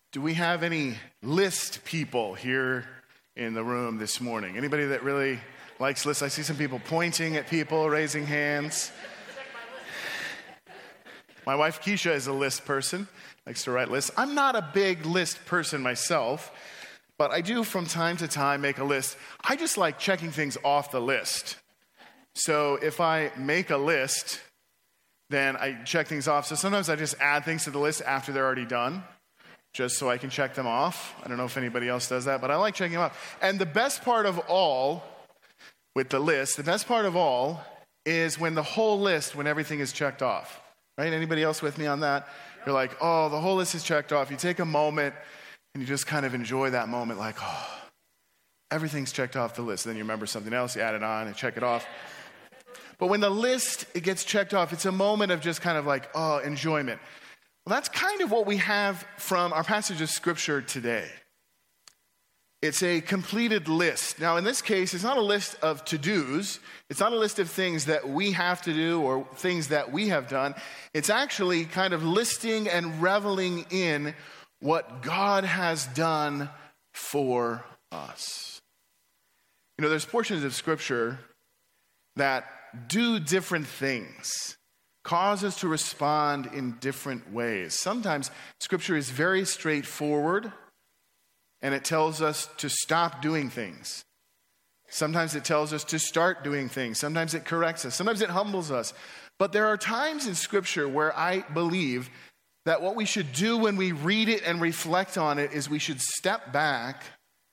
Do we have any list people here in the room this morning? Anybody that really likes lists? I see some people pointing at people, raising hands. My wife Keisha is a list person, likes to write lists. I'm not a big list person myself, but I do from time to time make a list. I just like checking things off the list. So if I make a list, then I check things off. So sometimes I just add things to the list after they're already done, just so I can check them off. I don't know if anybody else does that, but I like checking them off. And the best part of all with the list, is when the whole list, when everything is checked off. Right? Anybody else with me on that? You're like, oh, the whole list is checked off. You take a moment and you just kind of enjoy that moment like, oh, everything's checked off the list. Then you remember something else, you add it on and check it off. But when the list, it gets checked off, it's a moment of just kind of like, oh, enjoyment. Well, that's kind of what we have from our passage of Scripture today. It's a completed list. Now, in this case, it's not a list of to-dos. It's not a list of things that we have to do or things that we have done. It's actually kind of listing and reveling in what God has done for us. You know, there's portions of Scripture that do different things, cause us to respond in different ways. Sometimes Scripture is very straightforward, and it tells us to stop doing things. Sometimes it tells us to start doing things. Sometimes it corrects us. Sometimes it humbles us. But there are times in Scripture where I believe that what we should do when we read it and reflect on it is we should step back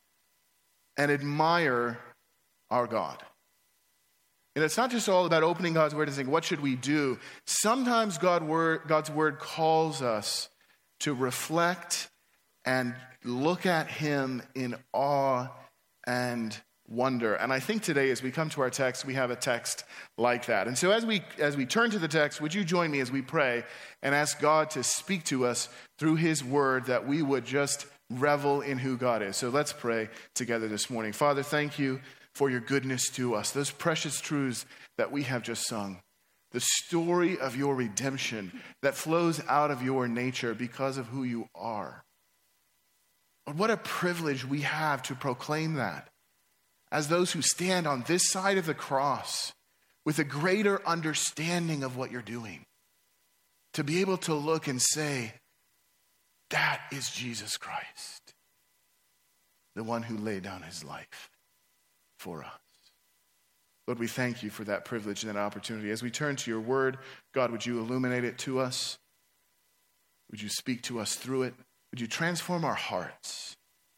and admire our God. And it's not just all about opening God's word and saying, what should we do? Sometimes God's word calls us to reflect and look at him in awe and wonder. And I think today as we come to our text, we have a text like that. And so as we turn to the text, would you join me as we pray and ask God to speak to us through his word, that we would just revel in who God is. So let's pray together this morning. Father, thank you for your goodness to us, those precious truths that we have just sung, the story of your redemption that flows out of your nature because of who you are. Lord, what a privilege we have to proclaim that as those who stand on this side of the cross with a greater understanding of what you're doing, to be able to look and say, that is Jesus Christ, the one who laid down his life for us. Lord, we thank you for that privilege and that opportunity. As we turn to your word, God, would you illuminate it to us? Would you speak to us through it? Would you transform our hearts?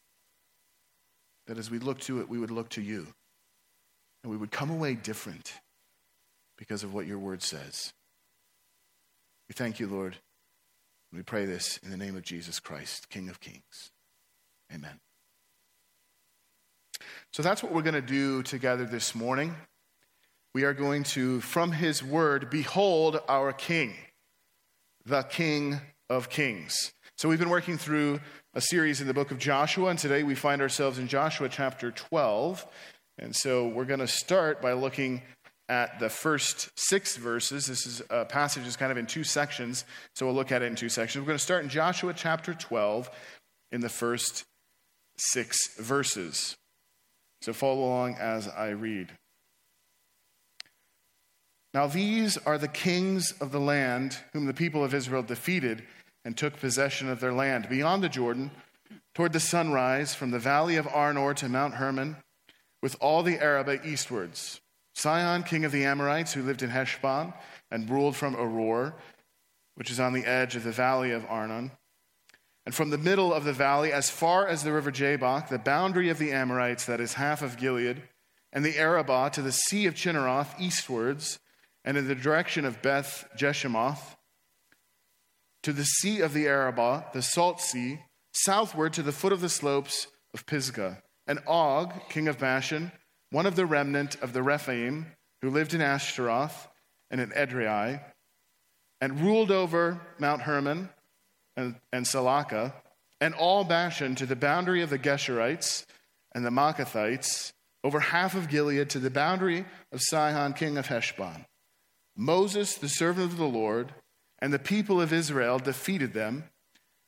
That as we look to it, we would look to you. And we would come away different because of what your word says. We thank you, Lord. We pray this in the name of Jesus Christ, King of Kings. Amen. So that's what we're going to do together this morning. We are going to, from his word, behold our King, the King of Kings. So we've been working through a series in the book of Joshua, and today we find ourselves in Joshua chapter 12. And so we're going to start by looking at the first 6 verses. This is a passage is kind of in 2 sections, so we'll look at it in 2 sections. We're going to start in Joshua chapter 12 in the first 6 verses. So follow along as I read. Now these are the kings of the land whom the people of Israel defeated and took possession of their land beyond the Jordan, toward the sunrise, from the valley of Arnor to Mount Hermon, with all the Arabah eastwards. Sihon, king of the Amorites, who lived in Heshbon and ruled from Aroer, which is on the edge of the valley of Arnon. And from the middle of the valley, as far as the river Jabbok, the boundary of the Amorites, that is half of Gilead, and the Arabah to the sea of Chinneroth eastwards, and in the direction of Beth Jeshimoth, to the sea of the Arabah, the salt sea, southward to the foot of the slopes of Pisgah. And Og, king of Bashan, one of the remnant of the Rephaim, who lived in Ashtaroth and in Edrei, and ruled over Mount Hermon and Salakah, and all Bashan to the boundary of the Geshurites and the Maacathites, over half of Gilead to the boundary of Sihon, king of Heshbon. Moses, the servant of the Lord, and the people of Israel defeated them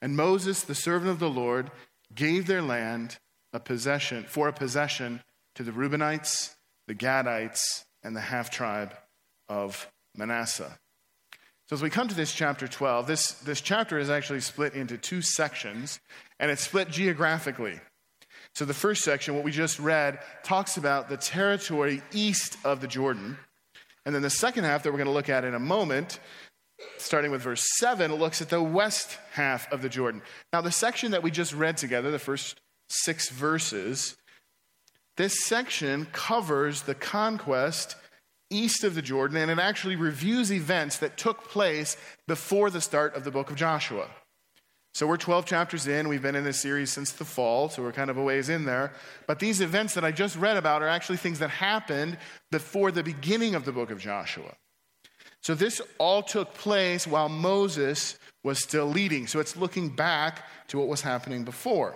And Moses, the servant of the Lord, gave their land for a possession to the Reubenites, the Gadites, and the half-tribe of Manasseh. So as we come to this chapter 12, this chapter is actually split into two sections, and it's split geographically. So the first section, what we just read, talks about the territory east of the Jordan. And then the second half that we're going to look at in a moment, starting with verse 7, looks at the west half of the Jordan. Now, the section that we just read together, the first 6 verses, this section covers the conquest east of the Jordan, and it actually reviews events that took place before the start of the book of Joshua. So we're 12 chapters in. We've been in this series since the fall, so we're kind of a ways in there. But these events that I just read about are actually things that happened before the beginning of the book of Joshua. So this all took place while Moses was still leading. So it's looking back to what was happening before.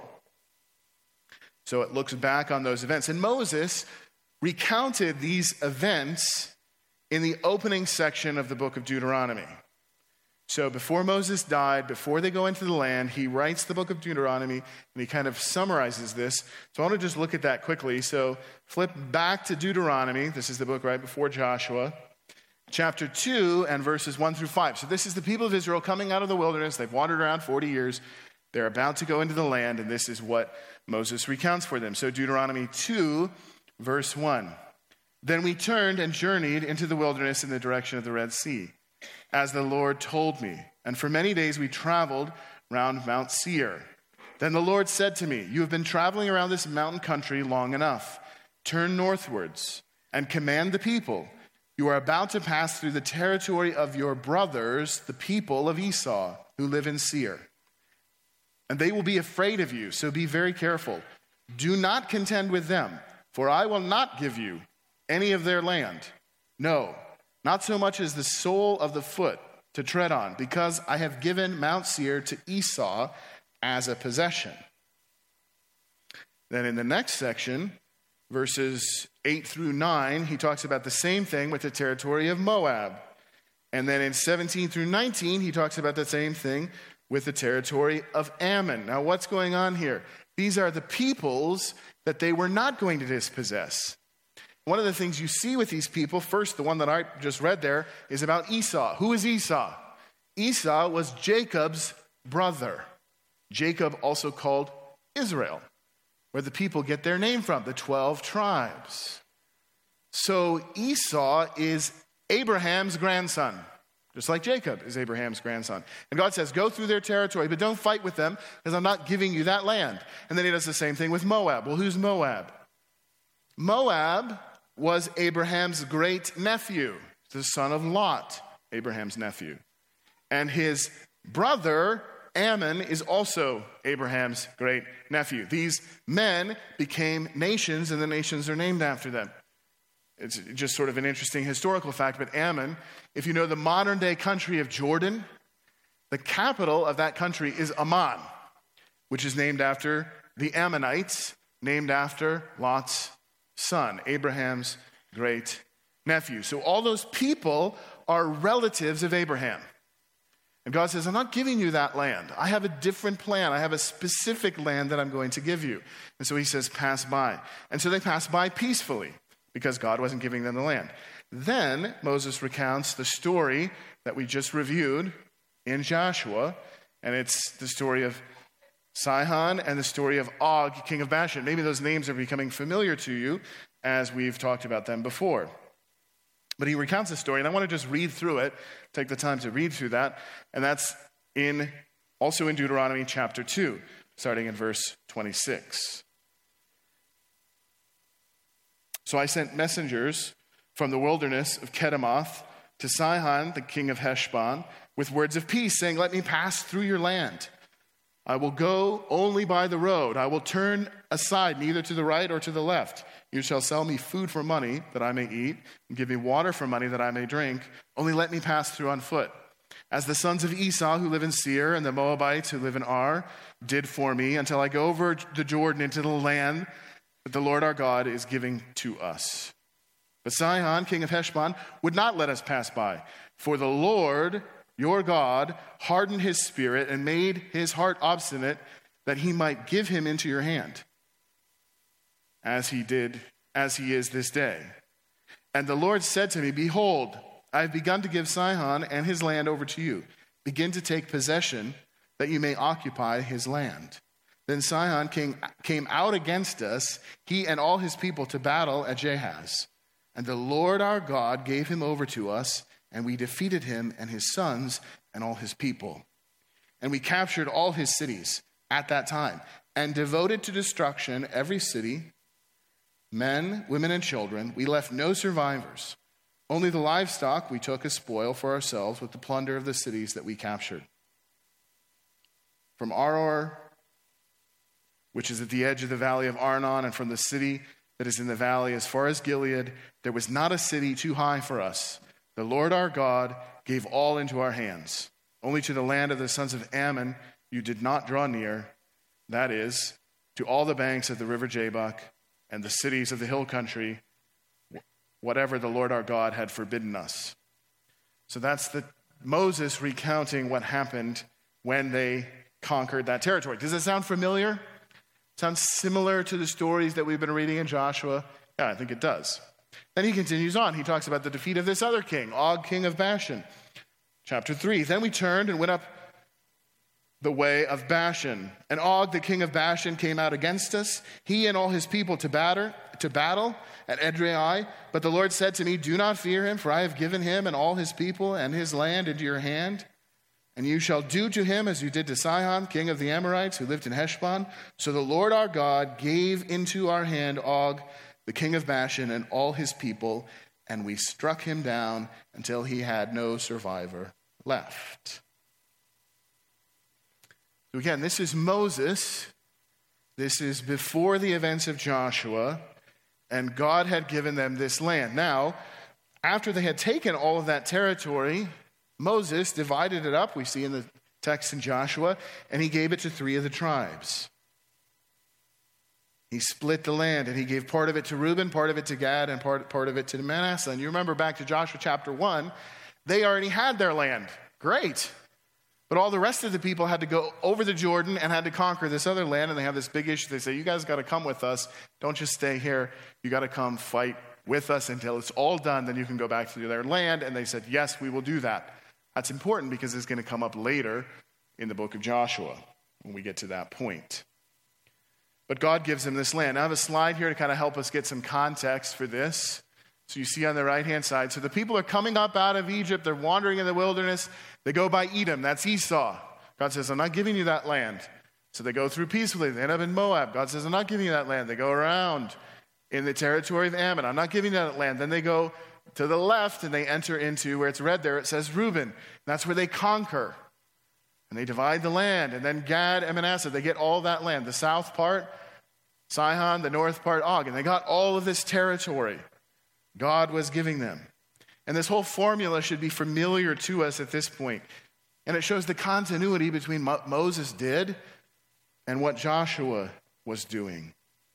So it looks back on those events. And Moses recounted these events in the opening section of the book of Deuteronomy. So before Moses died, before they go into the land, he writes the book of Deuteronomy, and he kind of summarizes this. So I want to just look at that quickly. So flip back to Deuteronomy. This is the book right before Joshua. Chapter 2 and verses 1 through 5. So this is the people of Israel coming out of the wilderness. They've wandered around 40 years. They're about to go into the land, and this is what Moses recounts for them. So Deuteronomy 2, verse 1. Then we turned and journeyed into the wilderness in the direction of the Red Sea, as the Lord told me. And for many days we traveled round Mount Seir. Then the Lord said to me, you have been traveling around this mountain country long enough. Turn northwards and command the people. You are about to pass through the territory of your brothers, the people of Esau, who live in Seir. And they will be afraid of you, so be very careful. Do not contend with them, for I will not give you any of their land. No, not so much as the sole of the foot to tread on, because I have given Mount Seir to Esau as a possession. Then in the next section, verses 8 through 9, he talks about the same thing with the territory of Moab. And then in 17 through 19, he talks about the same thing with the territory of Ammon. Now, what's going on here? These are the peoples that they were not going to dispossess. One of the things you see with these people, first, the one that I just read there, is about Esau. Who is Esau? Esau was Jacob's brother. Jacob, also called Israel, where the people get their name from, the 12 tribes. So Esau is Abraham's grandson, just like Jacob is Abraham's grandson. And God says, go through their territory, but don't fight with them, because I'm not giving you that land. And then he does the same thing with Moab. Well, who's Moab? Moab was Abraham's great nephew, the son of Lot, Abraham's nephew. And his brother, Ammon, is also Abraham's great nephew. These men became nations, and the nations are named after them. It's just sort of an interesting historical fact, but Ammon, if you know the modern-day country of Jordan, the capital of that country is Amman, which is named after the Ammonites, named after Lot's son, Abraham's great nephew. So all those people are relatives of Abraham. And God says, I'm not giving you that land. I have a different plan. I have a specific land that I'm going to give you. And so he says, pass by. And so they pass by peacefully, because God wasn't giving them the land. Then Moses recounts the story that we just reviewed in Joshua, and it's the story of Sihon and the story of Og, king of Bashan. Maybe those names are becoming familiar to you as we've talked about them before. But he recounts the story, and I want to just read through it, take the time to read through that, and that's also in Deuteronomy chapter 2, starting in verse 26. So I sent messengers from the wilderness of Kedemoth to Sihon, the king of Heshbon, with words of peace, saying, let me pass through your land. I will go only by the road. I will turn aside neither to the right or to the left. You shall sell me food for money that I may eat, and give me water for money that I may drink. Only let me pass through on foot. As the sons of Esau who live in Seir and the Moabites who live in Ar did for me, until I go over the Jordan into the land that the Lord our God is giving to us. But Sihon, king of Heshbon, would not let us pass by, for the Lord your God, hardened his spirit and made his heart obstinate, that he might give him into your hand, as he is this day. And the Lord said to me, behold, I have begun to give Sihon and his land over to you. Begin to take possession, that you may occupy his land. Then Sihon came out against us, he and all his people, to battle at Jahaz. And the Lord our God gave him over to us, and we defeated him and his sons and all his people. And we captured all his cities at that time, and devoted to destruction every city, men, women, and children. We left no survivors. Only the livestock we took as spoil for ourselves with the plunder of the cities that we captured. From Aroer, which is at the edge of the valley of Arnon, and from the city that is in the valley as far as Gilead, there was not a city too high for us. The Lord our God gave all into our hands. Only to the land of the sons of Ammon you did not draw near, that is, to all the banks of the river Jabbok and the cities of the hill country, whatever the Lord our God had forbidden us. So that's Moses recounting what happened when they conquered that territory. Does it sound familiar? Sounds similar to the stories that we've been reading in Joshua? Yeah, I think it does. Then he continues on. He talks about the defeat of this other king, Og, king of Bashan. Chapter 3, then we turned and went up the way of Bashan. And Og, the king of Bashan, came out against us, he and all his people, to battle at Edrei. But the Lord said to me, do not fear him, for I have given him and all his people and his land into your hand. And you shall do to him as you did to Sihon, king of the Amorites, who lived in Heshbon. So the Lord our God gave into our hand Og, the king of Bashan, and all his people, and we struck him down until he had no survivor left. So again, this is Moses. This is before the events of Joshua, and God had given them this land. Now, after they had taken all of that territory, Moses divided it up, we see in the text in Joshua, and he gave it to 3 of the tribes. He split the land, and he gave part of it to Reuben, part of it to Gad, and part of it to Manasseh. And you remember back to Joshua chapter 1, they already had their land. Great. But all the rest of the people had to go over the Jordan and had to conquer this other land, and they have this big issue. They say, you guys got to come with us. Don't just stay here. You got to come fight with us until it's all done. Then you can go back to their land. And they said, yes, we will do that. That's important because it's going to come up later in the book of Joshua when we get to that point. But God gives them this land. I have a slide here to kind of help us get some context for this. So you see on the right-hand side. So the people are coming up out of Egypt. They're wandering in the wilderness. They go by Edom. That's Esau. God says, I'm not giving you that land. So they go through peacefully. They end up in Moab. God says, I'm not giving you that land. They go around in the territory of Ammon. I'm not giving you that land. Then they go to the left and they enter into where it's red there. It says Reuben. That's where they conquer. And they divide the land. And then Gad and Manasseh, they get all that land. The south part, Sihon, the north part, Og. And they got all of this territory God was giving them. And this whole formula should be familiar to us at this point. And it shows the continuity between what Moses did and what Joshua was doing.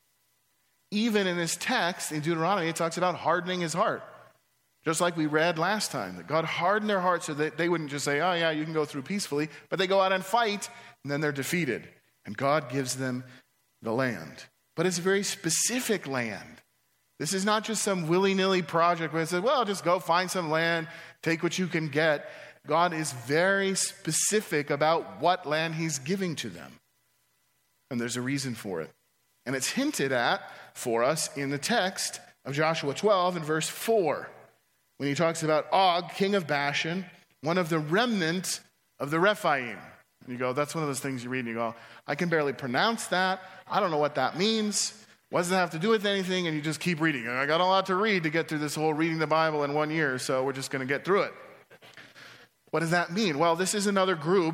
Even in this text in Deuteronomy, it talks about hardening his heart. Just like we read last time, that God hardened their hearts so that they wouldn't just say, oh yeah, you can go through peacefully, but they go out and fight, and then they're defeated. And God gives them the land. But it's a very specific land. This is not just some willy-nilly project where it says, well, just go find some land, take what you can get. God is very specific about what land he's giving to them. And there's a reason for it. And it's hinted at for us in the text of Joshua 12 and verse 4. When he talks about Og, king of Bashan, one of the remnant of the Rephaim. And you go, that's one of those things you read and you go, I can barely pronounce that. I don't know what that means. What does it have to do with anything? And you just keep reading. I got a lot to read to get through this whole reading the Bible in 1 year, so we're just going to get through it. What does that mean? Well, this is another group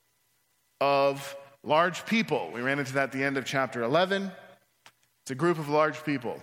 of large people. We ran into that at the end of chapter 11. It's a group of large people.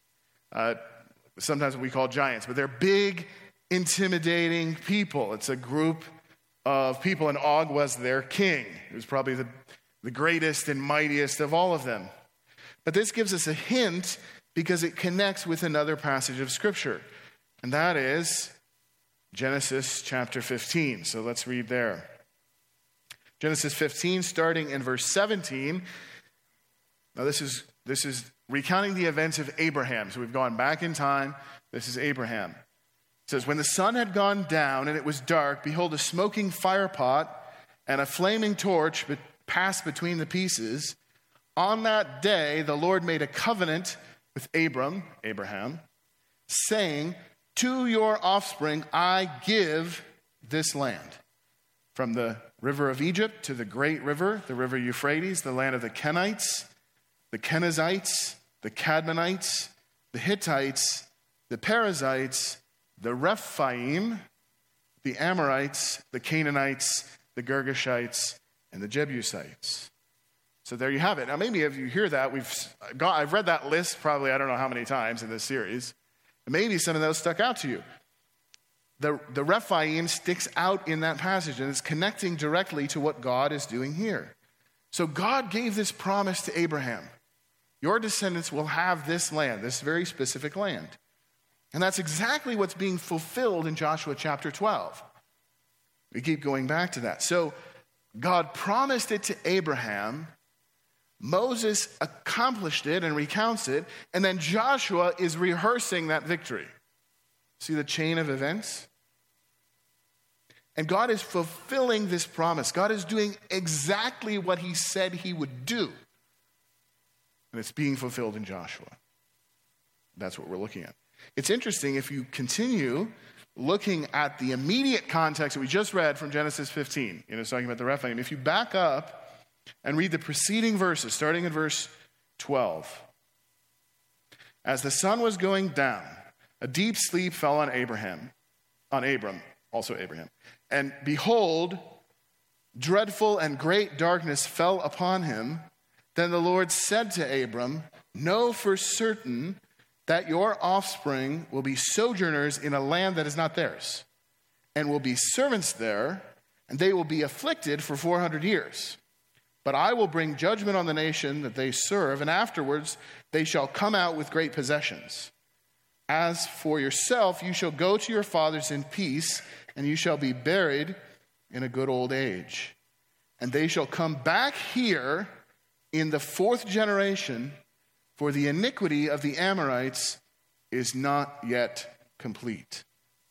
Sometimes we call giants, but they're big, intimidating people. It's a group of people, and Og was their king. He was probably the greatest and mightiest of all of them. But this gives us a hint because it connects with another passage of Scripture, and that is Genesis chapter 15. So let's read there. Genesis 15, starting in verse 17. Now this is recounting the events of Abraham. So we've gone back in time. This is Abraham. It says, when the sun had gone down and it was dark, behold, a smoking firepot and a flaming torch passed between the pieces. On that day, the Lord made a covenant with Abraham, saying, to your offspring I give this land, from the river of Egypt to the great river, the river Euphrates, the land of the Kenites, the Kenizzites, the Cadmonites, the Hittites, the Perizzites, the Rephaim, the Amorites, the Canaanites, the Girgashites, and the Jebusites. So there you have it. Now maybe if you hear that, I've read that list probably I don't know how many times in this series. And maybe some of those stuck out to you. The Rephaim sticks out in that passage, and it's connecting directly to what God is doing here. So God gave this promise to Abraham. Your descendants will have this land, this very specific land. And that's exactly what's being fulfilled in Joshua chapter 12. We keep going back to that. So God promised it to Abraham. Moses accomplished it and recounts it. And then Joshua is rehearsing that victory. See the chain of events? And God is fulfilling this promise. God is doing exactly what he said he would do. And it's being fulfilled in Joshua. That's what we're looking at. It's interesting if you continue looking at the immediate context that we just read from Genesis 15. It's talking about the Rephaim. If you back up and read the preceding verses, starting in verse 12. As the sun was going down, a deep sleep fell on Abram, also Abraham. And behold, dreadful and great darkness fell upon him. Then the Lord said to Abram, know for certain that your offspring will be sojourners in a land that is not theirs, and will be servants there, and they will be afflicted for 400 years. But I will bring judgment on the nation that they serve, and afterwards they shall come out with great possessions. As for yourself, you shall go to your fathers in peace, and you shall be buried in a good old age. And they shall come back here in the 4th generation, for the iniquity of the Amorites is not yet complete.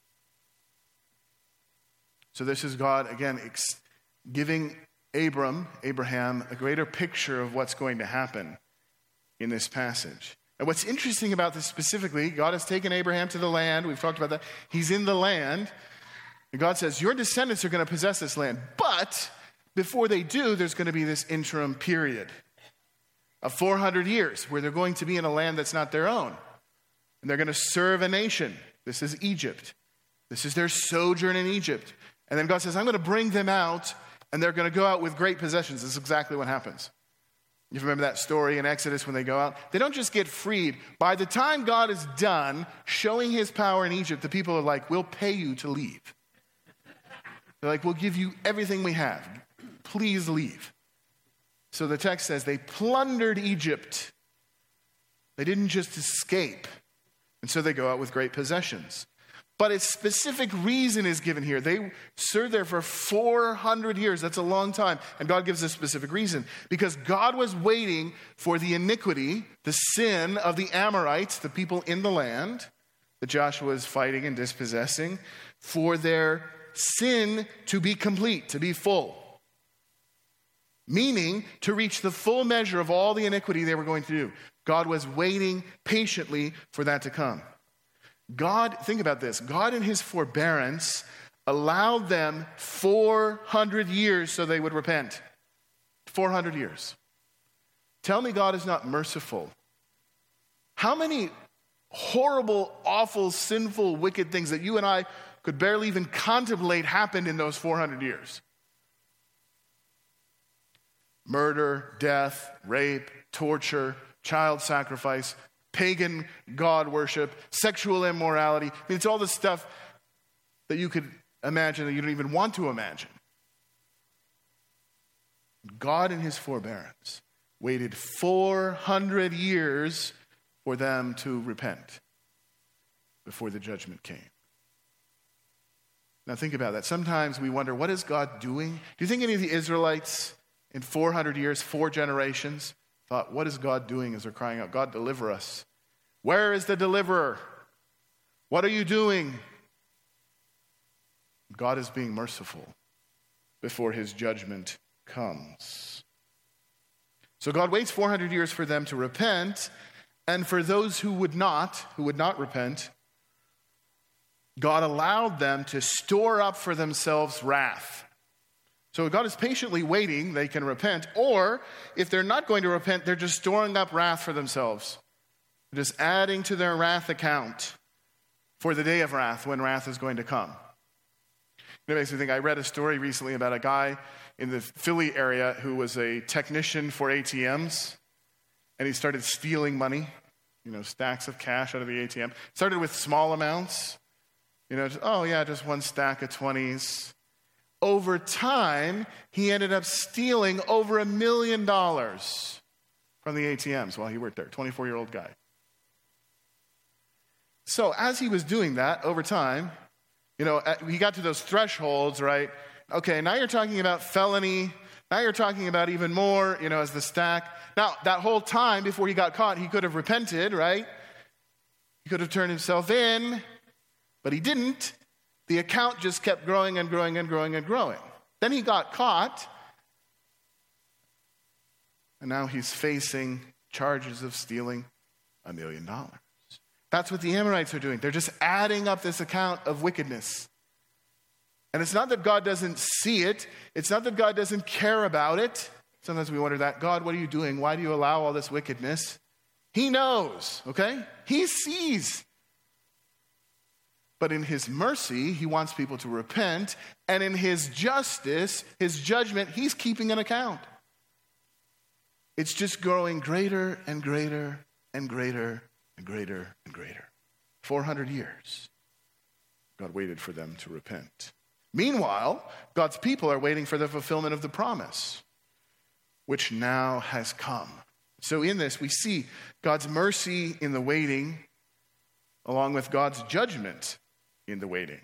So this is God, again, giving Abraham, a greater picture of what's going to happen in this passage. And what's interesting about this specifically, God has taken Abraham to the land. We've talked about that. He's in the land. And God says, your descendants are going to possess this land. But before they do, there's going to be this interim period of 400 years where they're going to be in a land that's not their own. And they're going to serve a nation. This is Egypt. This is their sojourn in Egypt. And then God says, I'm going to bring them out, and they're going to go out with great possessions. This is exactly what happens. You remember that story in Exodus when they go out? They don't just get freed. By the time God is done showing his power in Egypt, the people are like, we'll pay you to leave. They're like, we'll give you everything we have. Please leave. So the text says they plundered Egypt. They didn't just escape. And so they go out with great possessions. But a specific reason is given here. They served there for 400 years. That's a long time. And God gives a specific reason. Because God was waiting for the iniquity, the sin of the Amorites, the people in the land that Joshua is fighting and dispossessing, for their sin to be complete, to be full. Meaning to reach the full measure of all the iniquity they were going to do. God was waiting patiently for that to come. God, think about this, God in his forbearance allowed them 400 years so they would repent. 400 years. Tell me God is not merciful. How many horrible, awful, sinful, wicked things that you and I could barely even contemplate happened in those 400 years? Murder, death, rape, torture, child sacrifice, pagan god worship, sexual immorality. I mean, it's all the stuff that you could imagine that you don't even want to imagine. God in his forbearance waited 400 years for them to repent before the judgment came. Now think about that. Sometimes we wonder, what is God doing? Do you think any of the Israelites in 400 years, 4 generations, thought, what is God doing as they're crying out, God, deliver us? Where is the deliverer? What are you doing? God is being merciful before his judgment comes. So God waits 400 years for them to repent, and for those who would not repent, God allowed them to store up for themselves wrath. So God is patiently waiting, they can repent, or if they're not going to repent, they're just storing up wrath for themselves. They're just adding to their wrath account for the day of wrath, when wrath is going to come. It makes me think, I read a story recently about a guy in the Philly area who was a technician for ATMs, and he started stealing money, stacks of cash out of the ATM. Started with small amounts, just one stack of 20s. Over time, he ended up stealing over $1 million from the ATMs while he worked there, 24-year-old guy. So as he was doing that over time, he got to those thresholds, right? Okay, now you're talking about felony. Now you're talking about even more, as the stack. Now, that whole time before he got caught, he could have repented, right? He could have turned himself in, but he didn't. The account just kept growing and growing and growing and growing. Then he got caught, and now he's facing charges of stealing $1 million. That's what the Amorites are doing. They're just adding up this account of wickedness. And it's not that God doesn't see it. It's not that God doesn't care about it. Sometimes we wonder that, God, what are you doing? Why do you allow all this wickedness? He knows, okay? He sees. But in his mercy, he wants people to repent. And in his justice, his judgment, he's keeping an account. It's just growing greater and greater and greater and greater and greater. 400 years. God waited for them to repent. Meanwhile, God's people are waiting for the fulfillment of the promise, which now has come. So in this, we see God's mercy in the waiting, along with God's judgment in the waiting.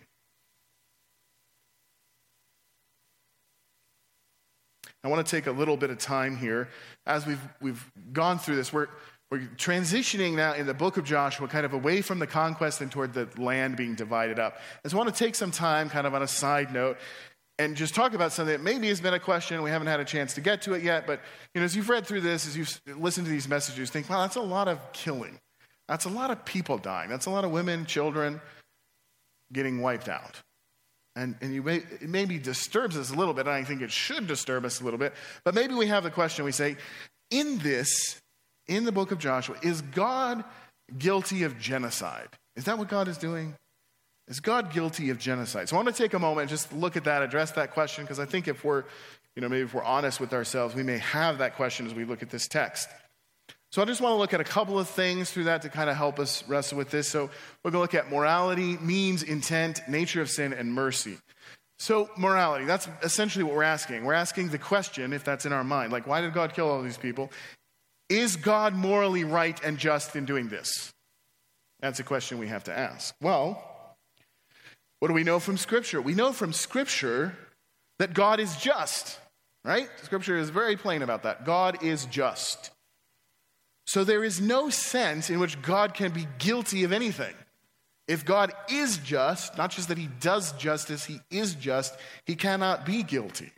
I want to take a little bit of time here. As we've gone through this, we're transitioning now in the book of Joshua kind of away from the conquest and toward the land being divided up. I just want to take some time kind of on a side note and just talk about something that maybe has been a question. We haven't had a chance to get to it yet, but as you've read through this, as you've listened to these messages, you think, wow, that's a lot of killing. That's a lot of people dying. That's a lot of women, children getting wiped out. And it maybe disturbs us a little bit, and I think it should disturb us a little bit, but maybe we have the question, we say, in the book of Joshua, is God guilty of genocide? Is that what God is doing? Is God guilty of genocide? So I want to take a moment and just look at that, address that question, because I think if we're honest with ourselves, we may have that question as we look at this text. So I just want to look at a couple of things through that to kind of help us wrestle with this. So we're going to look at morality, means, intent, nature of sin, and mercy. So morality, that's essentially what we're asking. We're asking the question, if that's in our mind, like, why did God kill all these people? Is God morally right and just in doing this? That's a question we have to ask. Well, what do we know from Scripture? We know from Scripture that God is just, right? Scripture is very plain about that. God is just. So there is no sense in which God can be guilty of anything. If God is just, not just that he does justice, he is just, he cannot be guilty.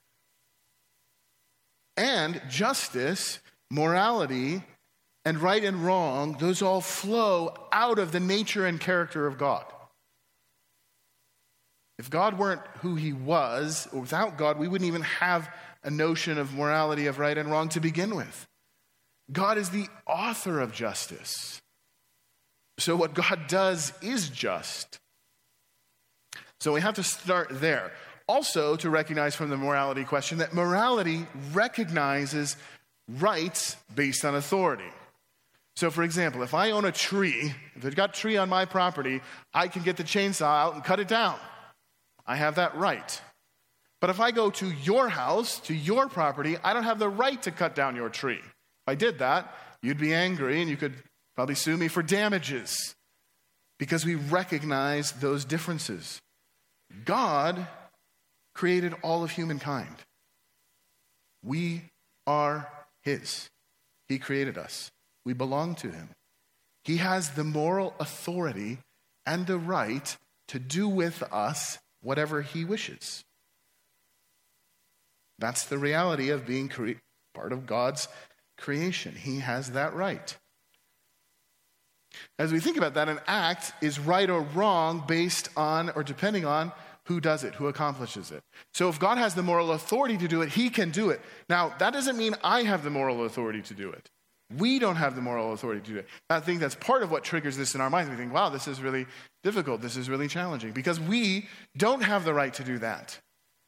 And justice, morality, and right and wrong, those all flow out of the nature and character of God. If God weren't who he was, or without God, we wouldn't even have a notion of morality, of right and wrong to begin with. God is the author of justice. So what God does is just. So we have to start there. Also, to recognize from the morality question that morality recognizes rights based on authority. So, for example, if I own a tree, if I've got a tree on my property, I can get the chainsaw out and cut it down. I have that right. But if I go to your house, to your property, I don't have the right to cut down your tree. If I did that, you'd be angry and you could probably sue me for damages because we recognize those differences. God created all of humankind. We are his. He created us. We belong to him. He has the moral authority and the right to do with us whatever he wishes. That's the reality of being part of God's creation. He has that right. As we think about that, an act is right or wrong based on or depending on who does it, who accomplishes it. So if God has the moral authority to do it, he can do it. Now, that doesn't mean I have the moral authority to do it. We don't have the moral authority to do it. I think that's part of what triggers this in our minds. We think, wow, this is really difficult. This is really challenging. Because we don't have the right to do that.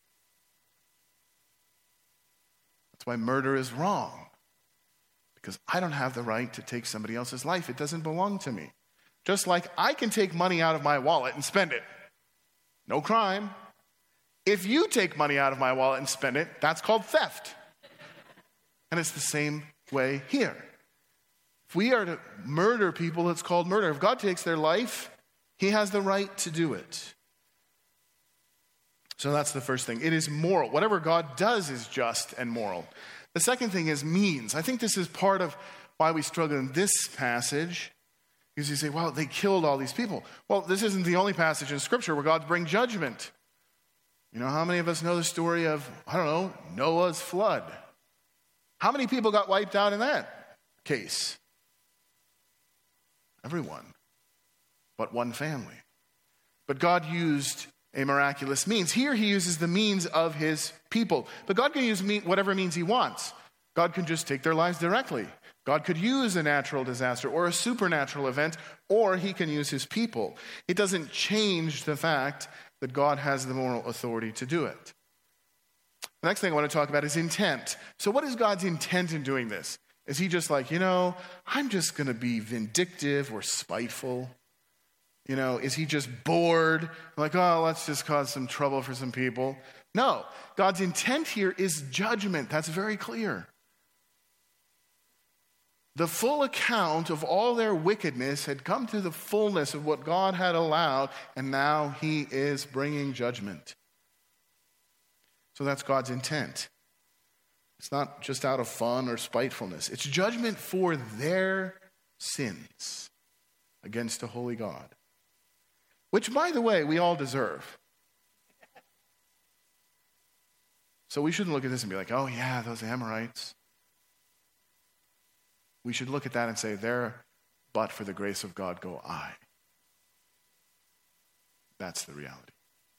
That's why murder is wrong. Because I don't have the right to take somebody else's life. It doesn't belong to me. Just like I can take money out of my wallet and spend it. No crime. If you take money out of my wallet and spend it, that's called theft. And it's the same way here. If we are to murder people, it's called murder. If God takes their life, he has the right to do it. So that's the first thing. It is moral. Whatever God does is just and moral. The second thing is means. I think this is part of why we struggle in this passage. Because you say, well, they killed all these people. Well, this isn't the only passage in Scripture where God brings judgment. You know, how many of us know the story of, Noah's flood? How many people got wiped out in that case? Everyone, but one family. But God used a miraculous means. Here he uses the means of his people. But God can use whatever means he wants. God can just take their lives directly. God could use a natural disaster or a supernatural event, or he can use his people. It doesn't change the fact that God has the moral authority to do it. The next thing I want to talk about is intent. So what is God's intent in doing this? Is he just like, I'm just going to be vindictive or spiteful? Is he just bored? Like, let's just cause some trouble for some people. No, God's intent here is judgment. That's very clear. The full account of all their wickedness had come to the fullness of what God had allowed, and now he is bringing judgment. So that's God's intent. It's not just out of fun or spitefulness. It's judgment for their sins against a holy God. Which, by the way, we all deserve. So we shouldn't look at this and be like, oh yeah, those Amorites. We should look at that and say, there, but for the grace of God go I. That's the reality.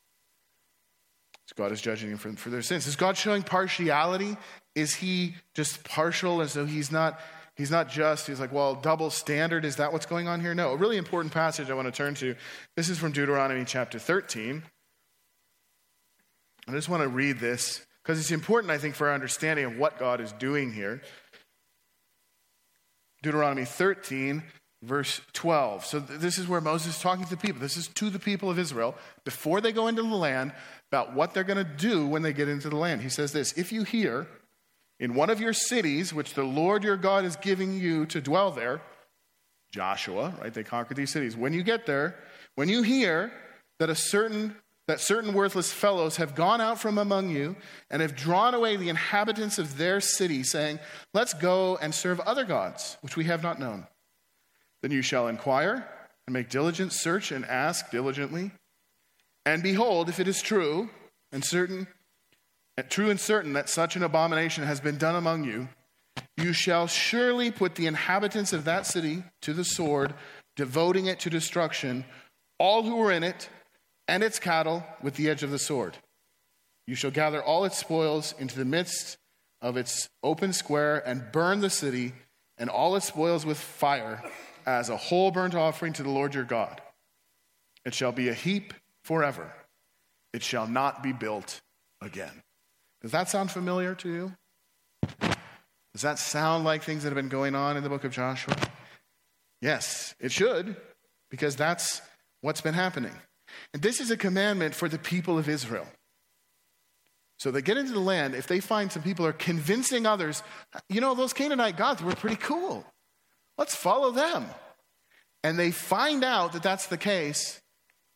So God is judging them for their sins. Is God showing partiality? Is he just partial as though he's not just? He's like, well, double standard. Is that what's going on here? No. A really important passage I want to turn to. This is from Deuteronomy chapter 13. I just want to read this because it's important, I think, for our understanding of what God is doing here. Deuteronomy 13, verse 12. So this is where Moses is talking to the people. This is to the people of Israel before they go into the land about what they're going to do when they get into the land. He says this, if you hear in one of your cities, which the Lord your God is giving you to dwell there, Joshua, right? They conquered these cities. When you get there, when you hear that certain worthless fellows have gone out from among you and have drawn away the inhabitants of their city, saying, let's go and serve other gods, which we have not known. Then you shall inquire and make diligent search and ask diligently. And behold, if it is true and certain that such an abomination has been done among you, you shall surely put the inhabitants of that city to the sword, devoting it to destruction, all who are in it, and its cattle with the edge of the sword. You shall gather all its spoils into the midst of its open square and burn the city and all its spoils with fire as a whole burnt offering to the Lord your God. It shall be a heap forever. It shall not be built again. Does that sound familiar to you? Does that sound like things that have been going on in the book of Joshua? Yes, it should, because that's what's been happening. And this is a commandment for the people of Israel. So they get into the land, if they find some people are convincing others, those Canaanite gods were pretty cool. Let's follow them. And they find out that that's the case,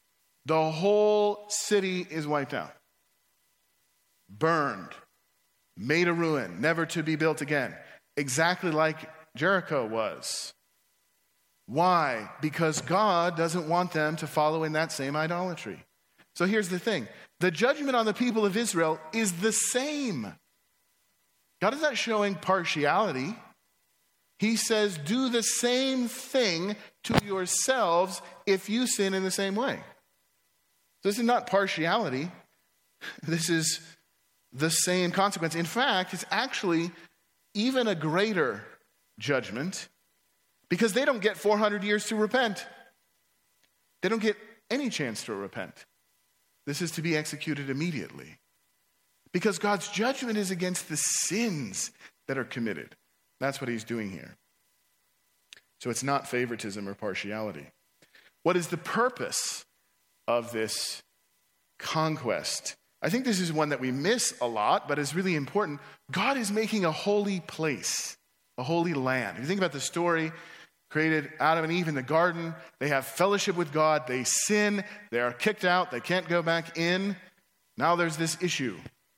The whole city is wiped out, burned, made a ruin, never to be built again, exactly like Jericho was. Why? Because God doesn't want them to follow in that same idolatry. So here's the thing. The judgment on the people of Israel is the same. God is not showing partiality. He says, do the same thing to yourselves if you sin in the same way. This is not partiality. This is the same consequence. In fact, it's actually even a greater judgment because they don't get 400 years to repent. They don't get any chance to repent. This is to be executed immediately because God's judgment is against the sins that are committed. That's what he's doing here. So it's not favoritism or partiality. What is the purpose of this conquest? I think this is one that we miss a lot, but is really important. God is making a holy place, a holy land. If you think about the story, created Adam and Eve in the garden, they have fellowship with God, they sin, they are kicked out, they can't go back in. Now there's this issue.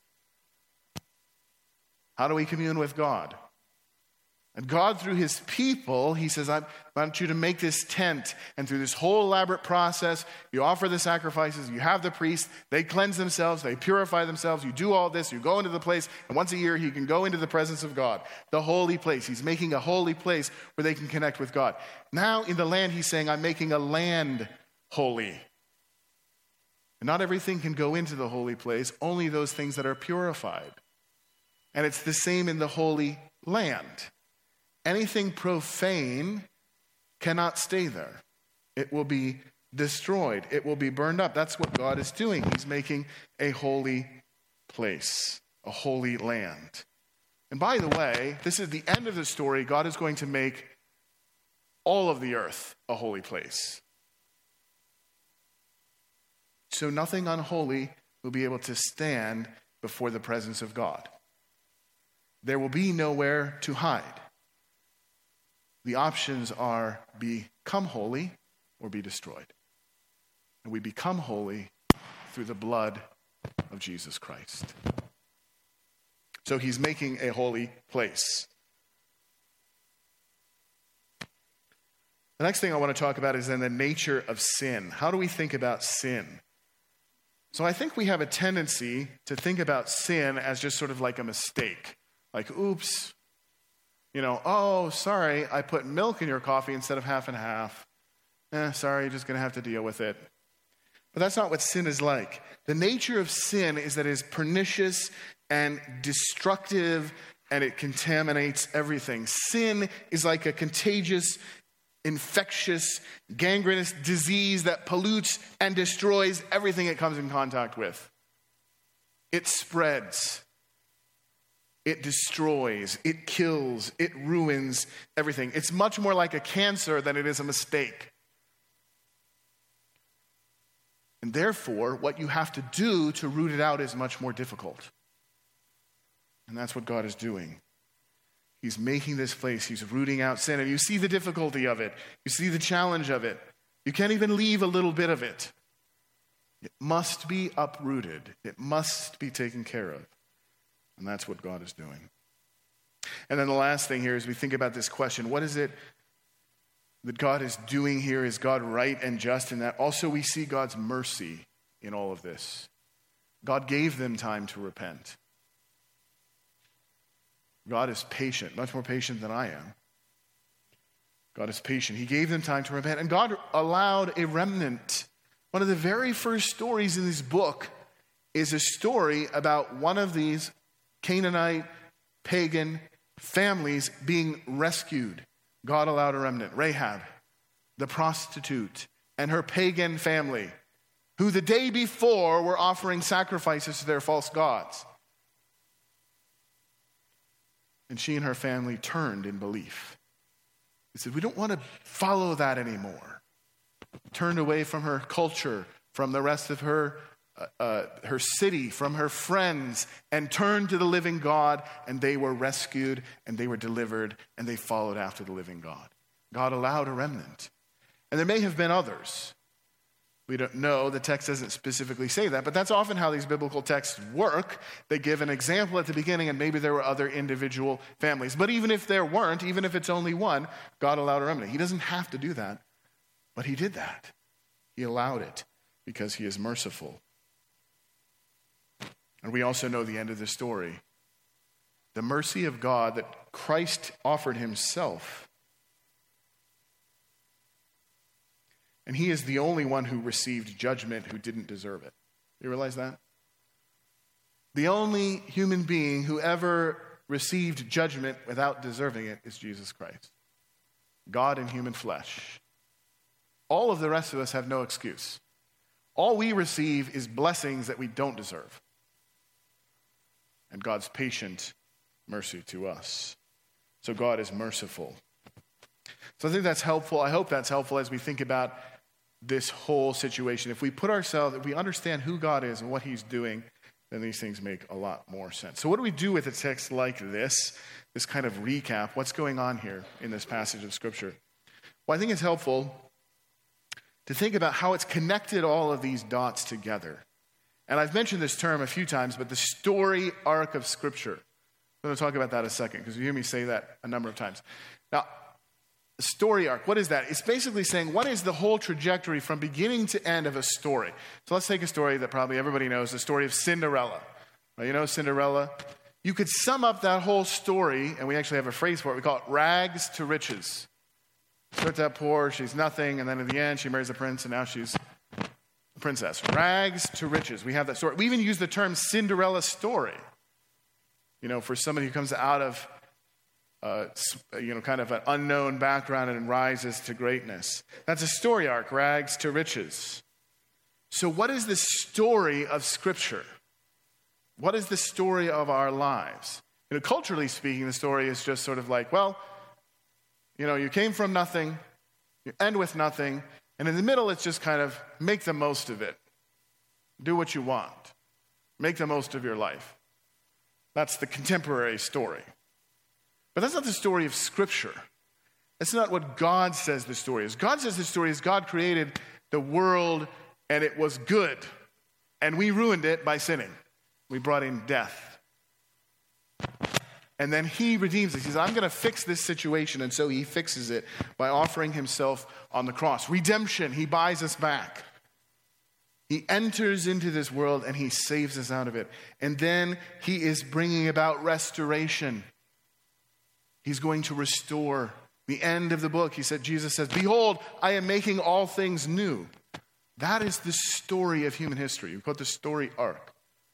How do we commune with God? And God, through his people, he says, I want you to make this tent. And through this whole elaborate process, you offer the sacrifices, you have the priests, they cleanse themselves, they purify themselves, you do all this, you go into the place, and once a year he can go into the presence of God, the holy place. He's making a holy place where they can connect with God. Now in the land, he's saying, I'm making a land holy. And not everything can go into the holy place, only those things that are purified. And it's the same in the holy land. Anything profane cannot stay there. It will be destroyed. It will be burned up. That's what God is doing. He's making a holy place, a holy land. And by the way, this is the end of the story. God is going to make all of the earth a holy place. So nothing unholy will be able to stand before the presence of God. There will be nowhere to hide. The options are become holy or be destroyed. And we become holy through the blood of Jesus Christ. So he's making a holy place. The next thing I want to talk about is then the nature of sin. How do we think about sin? So I think we have a tendency to think about sin as just sort of like a mistake. Like, oops. Oh, sorry, I put milk in your coffee instead of half and half. Sorry, you're just going to have to deal with it. But that's not what sin is like. The nature of sin is that it is pernicious and destructive, and it contaminates everything. Sin is like a contagious, infectious, gangrenous disease that pollutes and destroys everything it comes in contact with. It spreads. It destroys, it kills, it ruins everything. It's much more like a cancer than it is a mistake. And therefore, what you have to do to root it out is much more difficult. And that's what God is doing. He's making this place. He's rooting out sin. And you see the difficulty of it. You see the challenge of it. You can't even leave a little bit of it. It must be uprooted. It must be taken care of. And that's what God is doing. And then the last thing here is we think about this question. What is it that God is doing here? Is God right and just in that? Also, we see God's mercy in all of this. God gave them time to repent. God is patient, much more patient than I am. God is patient. He gave them time to repent. And God allowed a remnant. One of the very first stories in this book is a story about one of these Canaanite, pagan families being rescued. God allowed a remnant. Rahab, the prostitute, and her pagan family, who the day before were offering sacrifices to their false gods. And she and her family turned in belief. They said, we don't want to follow that anymore. Turned away from her culture, from the rest of her city, from her friends, and turned to the living God, and they were rescued, and they were delivered, and they followed after the living God. God allowed a remnant. And there may have been others. We don't know. The text doesn't specifically say that, but that's often how these biblical texts work. They give an example at the beginning, and maybe there were other individual families. But even if there weren't, even if it's only one, God allowed a remedy. He doesn't have to do that, but he did that. He allowed it because he is merciful. And we also know the end of the story. The mercy of God that Christ offered himself. And he is the only one who received judgment who didn't deserve it. You realize that? The only human being who ever received judgment without deserving it is Jesus Christ. God in human flesh. All of the rest of us have no excuse. All we receive is blessings that we don't deserve. And God's patient mercy to us. So God is merciful. So I think that's helpful. I hope that's helpful as we think about this whole situation. If we understand who God is and what he's doing, then these things make a lot more sense. So what do we do with a text like this kind of recap? What's going on here in this passage of Scripture? Well, I think it's helpful to think about how it's connected all of these dots together. And I've mentioned this term a few times, but the story arc of Scripture. I'm going to talk about that in a second, because you hear me say that a number of times. Now, the story arc, what is that? It's basically saying, what is the whole trajectory from beginning to end of a story? So let's take a story that probably everybody knows, the story of Cinderella. Well, you know Cinderella? You could sum up that whole story, and we actually have a phrase for it. We call it rags to riches. Starts out poor, she's nothing, and then in the end, she marries a prince, and now she's a princess. Rags to riches. We have that story. We even use the term Cinderella story. You know, for somebody who comes out of kind of an unknown background and rises to greatness. That's a story arc, rags to riches. So what is the story of Scripture? What is the story of our lives? You know, culturally speaking, the story is just sort of like, well, you know, you came from nothing, you end with nothing, and in the middle it's just kind of make the most of it. Do what you want. Make the most of your life. That's the contemporary story. But that's not the story of Scripture. That's not what God says the story is. God says the story is God created the world and it was good. And we ruined it by sinning. We brought in death. And then he redeems us. He says, I'm going to fix this situation. And so he fixes it by offering himself on the cross. Redemption, he buys us back. He enters into this world and he saves us out of it. And then he is bringing about restoration. He's going to restore. The end of the book, Jesus says, behold, I am making all things new. That is the story of human history. We call it the story arc.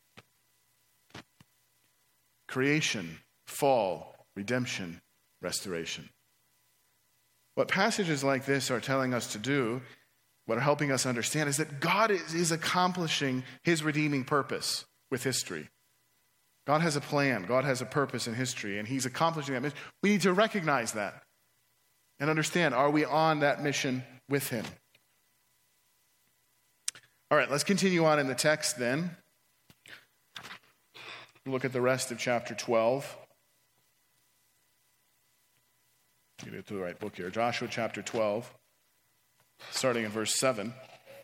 Creation, fall, redemption, restoration. What passages like this are telling us to do, what are helping us understand, is that God is accomplishing his redeeming purpose with history. God has a plan. God has a purpose in history, and he's accomplishing that mission. We need to recognize that and understand, are we on that mission with him? All right, let's continue on in the text then. Look at the rest of chapter 12. Get to the right book here. Joshua chapter 12, starting in verse 7.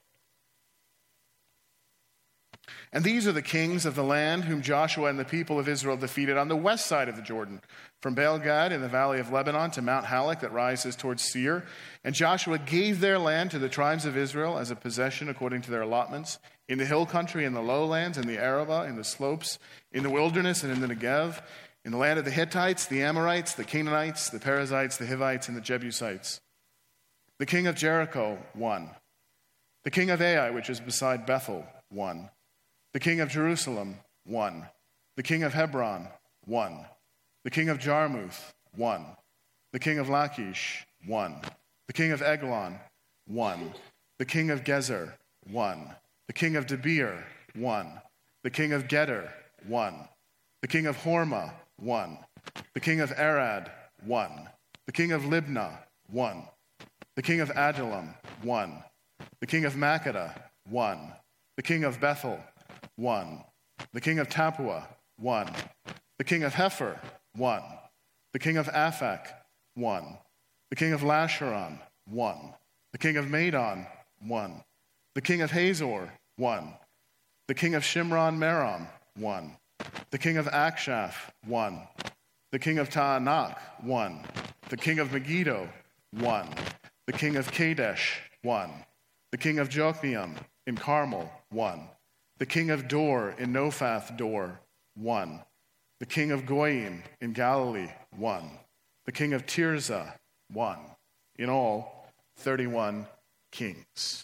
And these are the kings of the land whom Joshua and the people of Israel defeated on the west side of the Jordan, from Baal-Gad in the valley of Lebanon to Mount Halak that rises towards Seir. And Joshua gave their land to the tribes of Israel as a possession according to their allotments, in the hill country, in the lowlands, in the Arabah, in the slopes, in the wilderness, and in the Negev, in the land of the Hittites, the Amorites, the Canaanites, the Perizzites, the Hivites, and the Jebusites. The king of Jericho won. The king of Ai, which is beside Bethel, won. The king of Jerusalem won. The king of Hebron won. The king of Jarmuth won. The king of Lachish won. The king of Eglon won. The king of Gezer won. The king of Debir won. The king of Geder won. The king of Hormah won. The king of Arad won. The king of Libnah won. The king of Adullam won. The king of Makkedah won. The king of Bethel won. The king of Tappuah won. The king of Hepher won. The king of Aphek won. The king of Lasharon won. The king of Madon won. The king of Hazor, 1. The king of Shimron Merom, 1. The king of Akshaph, 1. The king of Taanach, 1. The king of Megiddo, 1. The king of Kadesh, 1. The king of Jokneam in Carmel, 1. The king of Dor in Nophath Dor, 1. The king of Goyim in Galilee, 1. The king of Tirzah, 1. In all, 31 kings.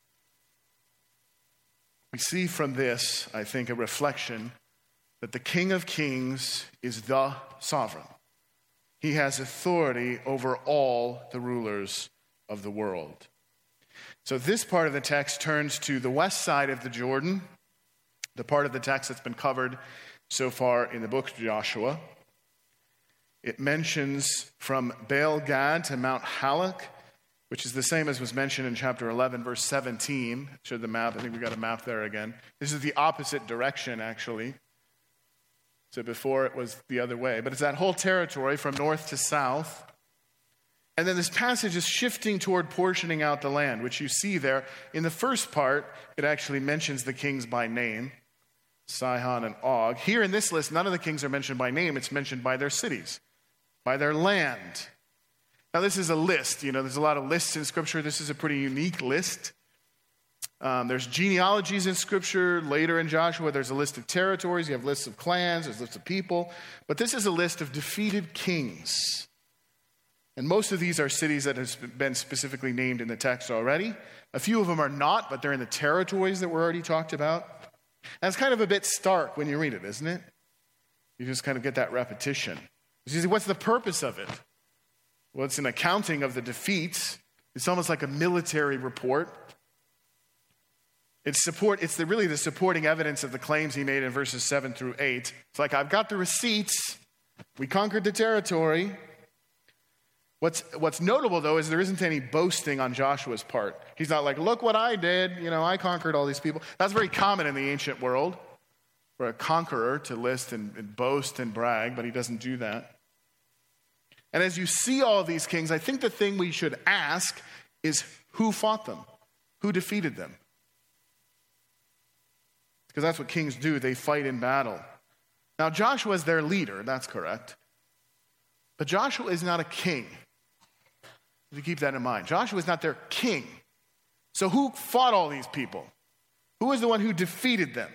We see from this, I think, a reflection that the King of Kings is the sovereign. He has authority over all the rulers of the world. So this part of the text turns to the west side of the Jordan, the part of the text that's been covered so far in the book of Joshua. It mentions from Baal Gad to Mount Halak, which is the same as was mentioned in chapter 11, verse 17. Showed the map. I think we got a map there again. This is the opposite direction, actually. So before it was the other way. But it's that whole territory from north to south. And then this passage is shifting toward portioning out the land, which you see there. In the first part, it actually mentions the kings by name, Sihon and Og. Here in this list, none of the kings are mentioned by name. It's mentioned by their cities, by their land. Now, this is a list. There's a lot of lists in Scripture. This is a pretty unique list. There's genealogies in Scripture. Later in Joshua, there's a list of territories. You have lists of clans. There's lists of people. But this is a list of defeated kings. And most of these are cities that have been specifically named in the text already. A few of them are not, but they're in the territories that were already talked about. And it's kind of a bit stark when you read it, isn't it? You just kind of get that repetition. You see, what's the purpose of it? Well, it's an accounting of the defeats. It's almost like a military report. It's really the supporting evidence of the claims he made in verses 7 through 8. It's like, I've got the receipts. We conquered the territory. What's notable, though, is there isn't any boasting on Joshua's part. He's not like, look what I did. I conquered all these people. That's very common in the ancient world for a conqueror to list and boast and brag, but he doesn't do that. And as you see all of these kings, I think the thing we should ask is who fought them? Who defeated them? Because that's what kings do. They fight in battle. Now, Joshua is their leader. That's correct. But Joshua is not a king. You keep that in mind. Joshua is not their king. So who fought all these people? Who is the one who defeated them?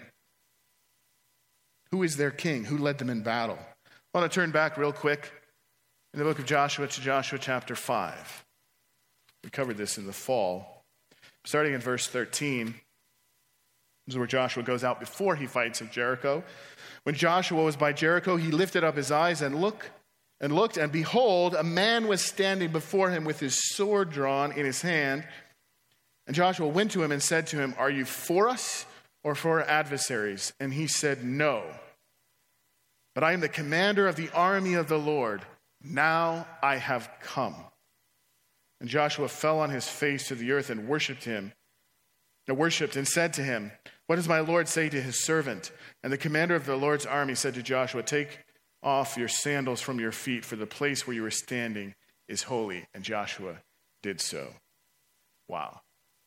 Who is their king? Who led them in battle? I want to turn back real quick in the book of Joshua to Joshua chapter 5. We covered this in the fall. Starting in verse 13, this is where Joshua goes out before he fights at Jericho. When Joshua was by Jericho, he lifted up his eyes and looked, and behold, a man was standing before him with his sword drawn in his hand. And Joshua went to him and said to him, "Are you for us or for our adversaries?" And he said, "No, but I am the commander of the army of the Lord. Now I have come." And Joshua fell on his face to the earth and worshipped and said to him, "What does my Lord say to his servant?" And the commander of the Lord's army said to Joshua, "Take off your sandals from your feet, for the place where you are standing is holy." And Joshua did so. Wow.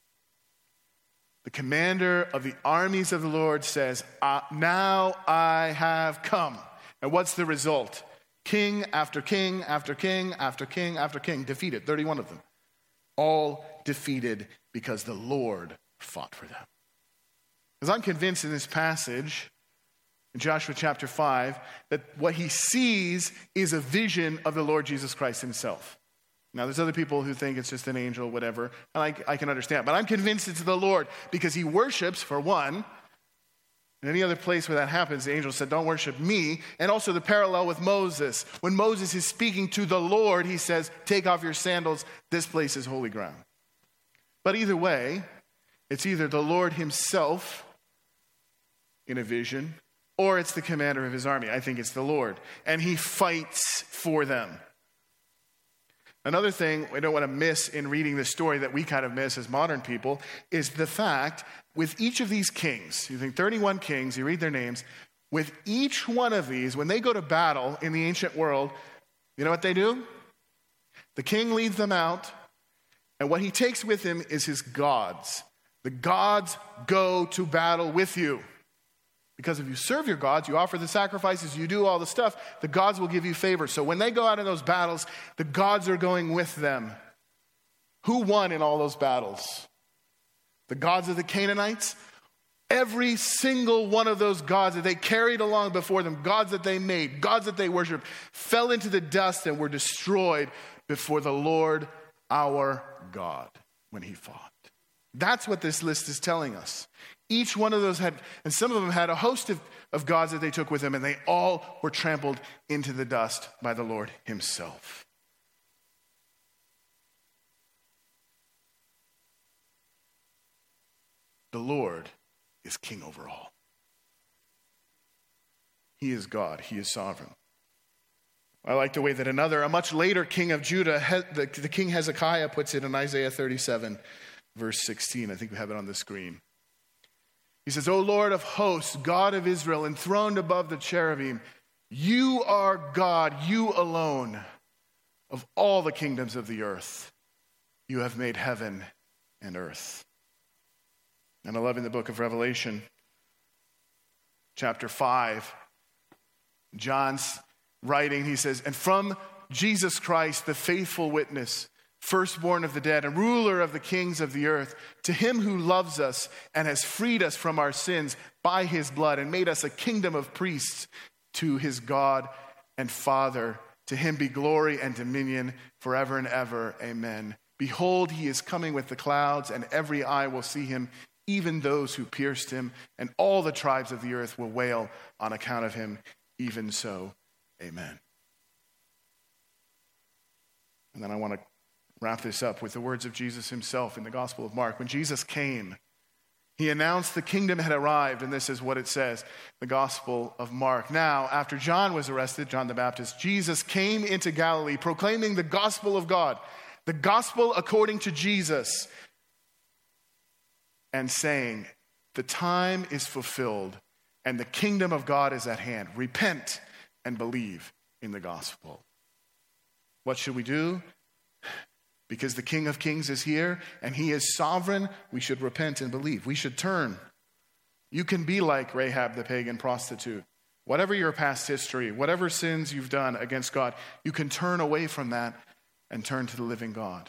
The commander of the armies of the Lord says, "Now I have come." And what's the result? King after king after king after king after king defeated, 31 of them. All defeated because the Lord fought for them. Because I'm convinced in this passage, in Joshua chapter 5, that what he sees is a vision of the Lord Jesus Christ himself. Now, there's other people who think it's just an angel, whatever, and I can understand. But I'm convinced it's the Lord because he worships, for one. In any other place where that happens, the angel said, "Don't worship me." And also the parallel with Moses. When Moses is speaking to the Lord, he says, "Take off your sandals. This place is holy ground." But either way, it's either the Lord himself in a vision, or it's the commander of his army. I think it's the Lord. And he fights for them. Another thing we don't want to miss in reading this story that we kind of miss as modern people is the fact with each of these kings, you think 31 kings, you read their names, with each one of these, when they go to battle in the ancient world, you know what they do? The king leads them out, and what he takes with him is his gods. The gods go to battle with you. Because if you serve your gods, you offer the sacrifices, you do all the stuff, the gods will give you favor. So when they go out in those battles, the gods are going with them. Who won in all those battles? The gods of the Canaanites? Every single one of those gods that they carried along before them, gods that they made, gods that they worshiped, fell into the dust and were destroyed before the Lord our God when he fought. That's what this list is telling us. Each one of those had, and some of them had a host of gods that they took with them, and they all were trampled into the dust by the Lord himself. The Lord is king over all. He is God. He is sovereign. I like the way that a much later king of Judah, the King Hezekiah, puts it in Isaiah 37, verse 16. I think we have it on the screen. He says, O Lord of hosts, God of Israel, enthroned above the cherubim, you are God, you alone, of all the kingdoms of the earth. You have made heaven and earth. And I love in the book of Revelation, chapter 5, John's writing, he says, and from Jesus Christ, the faithful witness, firstborn of the dead and ruler of the kings of the earth, to him who loves us and has freed us from our sins by his blood and made us a kingdom of priests to his God and Father. To him be glory and dominion forever and ever. Amen. Behold, he is coming with the clouds, and every eye will see him, even those who pierced him, and all the tribes of the earth will wail on account of him. Even so, amen. And then I want to wrap this up with the words of Jesus himself in the Gospel of Mark. When Jesus came, he announced the kingdom had arrived, and this is what it says, the Gospel of Mark. Now, after John was arrested, John the Baptist, Jesus came into Galilee proclaiming the gospel of God, the gospel according to Jesus, and saying, the time is fulfilled and the kingdom of God is at hand. Repent and believe in the gospel. What should we do? Because the King of Kings is here and he is sovereign, we should repent and believe. We should turn. You can be like Rahab the pagan prostitute. Whatever your past history, whatever sins you've done against God, you can turn away from that and turn to the living God.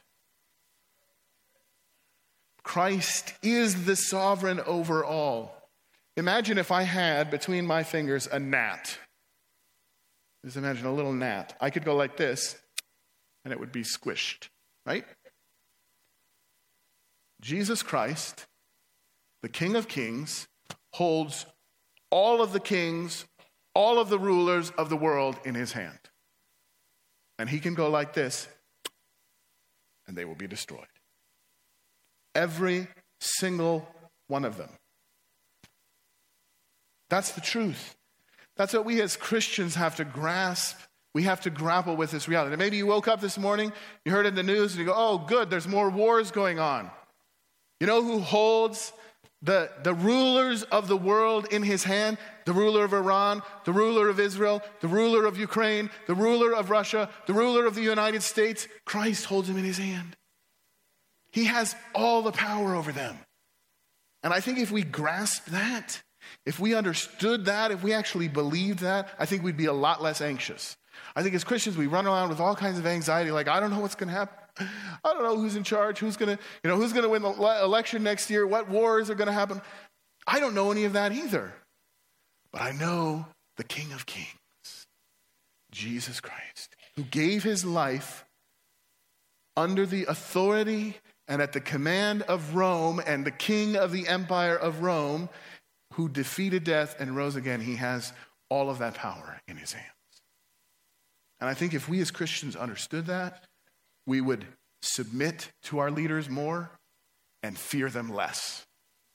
Christ is the sovereign over all. Imagine if I had between my fingers a gnat. Just imagine a little gnat. I could go like this and it would be squished. Right? Jesus Christ, the King of Kings, holds all of the kings, all of the rulers of the world in his hand. And he can go like this, and they will be destroyed. Every single one of them. That's the truth. That's what we as Christians have to grasp. We have to grapple with this reality. And maybe you woke up this morning, you heard it in the news, and you go, oh, good, there's more wars going on. You know who holds the rulers of the world in his hand? The ruler of Iran, the ruler of Israel, the ruler of Ukraine, the ruler of Russia, the ruler of the United States. Christ holds them in his hand. He has all the power over them. And I think if we grasp that, if we understood that, if we actually believed that, I think we'd be a lot less anxious. I think as Christians, we run around with all kinds of anxiety, like, I don't know what's going to happen. I don't know who's in charge, who's going to win the election next year, what wars are going to happen. I don't know any of that either. But I know the King of Kings, Jesus Christ, who gave his life under the authority and at the command of Rome and the king of the empire of Rome, who defeated death and rose again. He has all of that power in his hands. And I think if we as Christians understood that, we would submit to our leaders more and fear them less.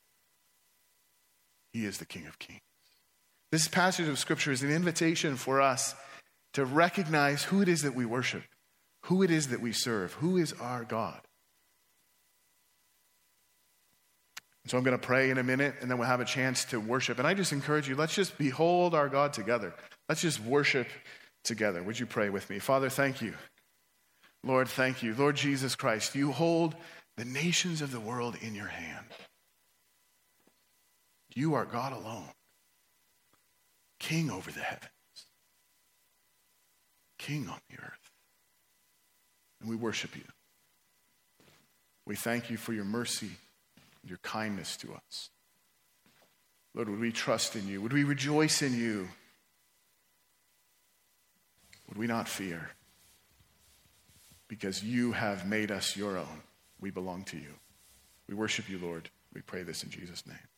He is the King of Kings. This passage of Scripture is an invitation for us to recognize who it is that we worship, who it is that we serve, who is our God. So I'm going to pray in a minute, and then we'll have a chance to worship. And I just encourage you, let's just behold our God together. Let's just worship together. Would you pray with me? Father, thank you. Lord, thank you. Lord Jesus Christ, you hold the nations of the world in your hand. You are God alone, King over the heavens, King on the earth. And we worship you. We thank you for your mercy and your kindness to us. Lord, would we trust in you? Would we rejoice in you? Would we not fear? Because you have made us your own. We belong to you. We worship you, Lord. We pray this in Jesus' name.